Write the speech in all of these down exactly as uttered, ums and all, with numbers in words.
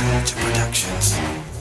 Surge Productions.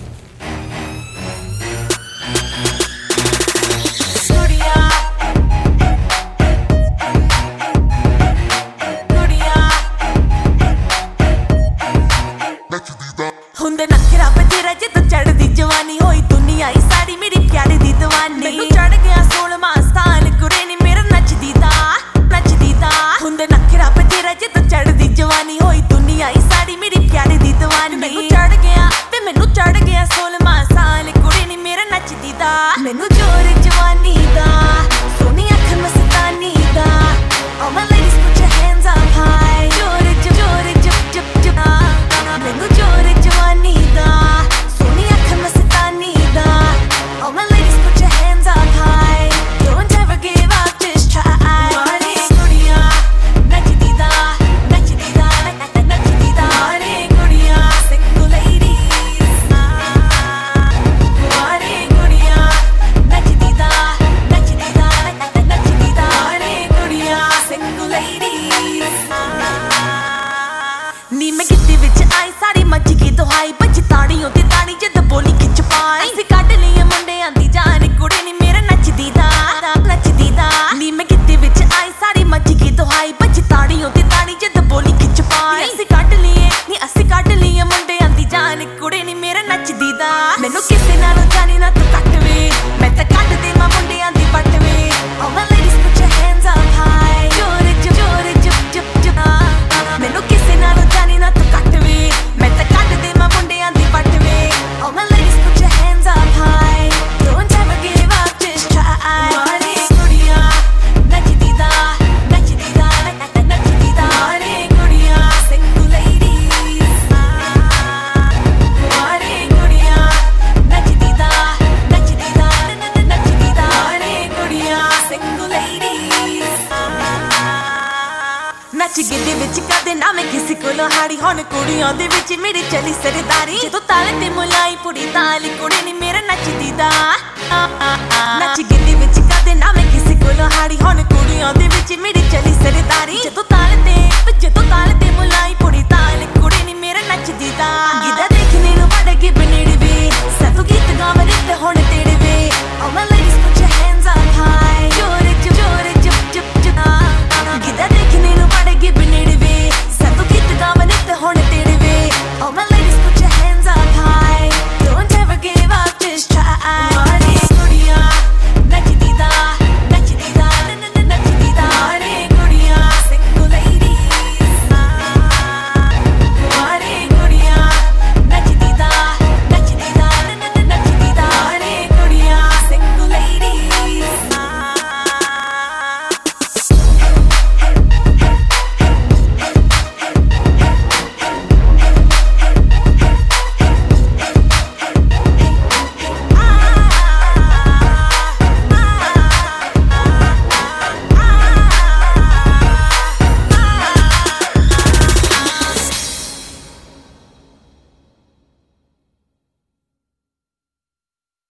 ਹੁੰਦੇ ਨਖਰਾ ਪੇ ਤੇਰਾ ਜਦੋਂ ਚੜਦੀ ਜਵਾਨੀ ਹੋਈ ਦੁਨੀਆ ਹੀ ਸਾਰੀ ਮੇਰੀ ਪਿਆਰੀ ਦੀ ਦੀਵਾਨੀ ਮੈਨੂੰ ਚੜ ਗਿਆ ਸੋਲਵਾਂ ਸਥਾਨ ਕੁੜੇ ਨੀ ਮੇਰਾ ਨੱਚਦੀ ਦਾ ਨੱਚਦੀ ਦਾ ਹੁੰਦੇ ਨਖਰਾ ਪੇ ਤੇਰਾ ਜਦੋਂ ਚੜਦੀ ਜਵਾਨੀ ਹੋਈ ਦੁਨੀਆ ਹੀ ਸਾਰੀ ਮੇਰੀ ਪਿਆਰੀ ਦੀ ਦੀਵਾਨੀ ਮੈਨੂੰ ਚੜ ਗਿਆ ਤੇ ਮੈਨੂੰ ਚੜ ਗਿਆ ਸੋਲਵਾਂ ਸਥਾਨ ਕੁੜੇ ਨੀ ਮੇਰਾ ਨੱਚਦੀ ਦਾ ਮੈਨੂੰ ਜੋਰ ਜਵਾਨੀ ਦਾ ਸੋਹਣੀ ਅੱਖ ਮਸਤਾਨੀ ਦਾ all my ladies put your hands up high ਜੋਰ ਜੋਰ ਜਪ ਜਪ ਜਪ ਮੈਨੂੰ ਜੋਰ ਜਵਾਨੀ ਦਾ ਸੋਹਣੀ ਅੱਖ ਮਸਤਾਨੀ ਦਾ all my ladies put your hands up high don't ever give up just try ਵਾਰੇ ਕੁੜੀਆਂ ਨੱਚਦੀ ਦਾ ਨੱਚਦੀ ਦਾ ਨੱਚਦੀ ਦਾ ਵਾਰੇ ਕੁੜੀਆਂ single ladies ਵਾਰੇ ਕੁੜੀਆਂ ਨੱਚਦੀ ਦਾ ਨੱਚਦੀ ਦਾ ਨੱਚਦੀ ਦਾ ਵਾਰੇ ਕੁੜੀਆਂ single ladies ਨੀ ਮੈਂ ਕਿਤੇ ਵਿੱਚ ਆਈ ਸਾਰੀ ਮੱਚ ਗਈ ਦੁਹਾਈ ਬੱਜ ਤਾੜੀਓ ਤੇ ਤਾੜੀ ਜਦ ਬੋਲੀ ਖਿੱਚ ਪਾਈ ਅਸੀਂ ਕੱਢ ਲਈ ਮੁੰਡਿਆਂ ਦੀ ਜਾਨ ਕੁੜੇ ਨੀ ਮੇਰਾ ਨੱਚਦੀ ਦਾ ਨੱਚਦੀ ਦਾ ਨੀ ਮੈਂ ਕਿਤੇ ਵਿੱਚ ਆਈ ਸਾਰੀ ਮੱਚ ਗਈ ਦੁਹਾਈ ਬੱਜ ਤਾੜੀਓ ਤੇ ਤਾੜੀ ਜਦ ਬੋਲੀ ਖਿੱਚ ਪਾਈ ਅਸੀਂ ਕੱਢ ਲਈਏ ਨੀ ਅਸੀਂ ਕੱਢ ਲਈਏ ਮੁੰਡਿਆਂ ਦੀ ਜਾਨ ਕੁੜੇ ਨੀ ਮੇਰਾ ਨੱਚਦੀ ਦਾ ਮੈਨੂੰ ਕਿਸੇ ਨਾਲੋਂ ਜਾਣੀ ਨਾ ਤੂੰ ਕੱਟ ਵੇ ਮੈਂ ਤਾਂ ਕੱਢ ਦੇ ਮਾਂ ਮੁੰਡਿਆਂ ਦੀ ਪੱਟ ਵੇ all my ladies put your hands up high ਜੋਰ ਜੋਰ ਜਪ ਜਪ ਜਪ ਮੈਨੂੰ ਕਿਸੇ ਨਾਲੋਂ ਜਾਣੀ ਨਾ ਤੂੰ ਕੱਟ ਵੇ ਮੈਂ ਤਾਂ ਕੱਢ ਦੇ ਮਾਂ ਮੁੰਡਿਆਂ ਦੀ ਪੱਟ ਵੇ all my ladies put your hands up high don't ever give up just try ਵਾਰੇ ਕੁੜੀਆਂ ਨੱਚਦੀ ਦਾ ਨੱਚਦੀ ਦਾ ਨੱਚਦੀ ਦਾ ਵਾਰੇ ਕੁੜੀਆਂ single ladies ਵਾਰੇ ਕੁੜੀਆਂ ਨੱਚਦੀ ਦਾ ਨੱਚਦੀ ਦਾ ਨੱਚਦੀ ਦਾ ਵਾਰੇ ਕੁੜੀਆਂ single ladies ਨੱਚ ਗਿੱਧੇ ਵਿੱਚ ਕਦੇ ਨਾ ਮੈਂ ਕਿਸੇ ਕੋਲੋਂ ਹਾਰੀ ਹੁਣ ਕੁੜੀਆਂ ਦੇ ਵਿੱਚ ਮੇਰੀ ਚਲੀ ਸਰਦਾਰੀ ਜਦੋਂ ਤਾਲੇ ਤੇ ਮੁਲਾਈ ਪੁੜੀ ਤਾਲੀ ਕੁੜੀ ਨੀ ਮੇਰਾ ਨੱਚਦੀ ਦਾ ਨੱਚ ਗਿੱਧੇ ਵਿੱਚ ਕਦੇ ਨਾ ਮੈਂ ਕਿਸੇ ਕੋਲੋਂ ਹਾਰੀ ਹੁਣ ਕੁੜੀਆਂ ਦੇ ਵਿੱਚ ਮੇਰੀ ਚਲੀ ਸਰਦਾਰੀ ਜਦੋਂ ਤਾਲੇ ਤੇ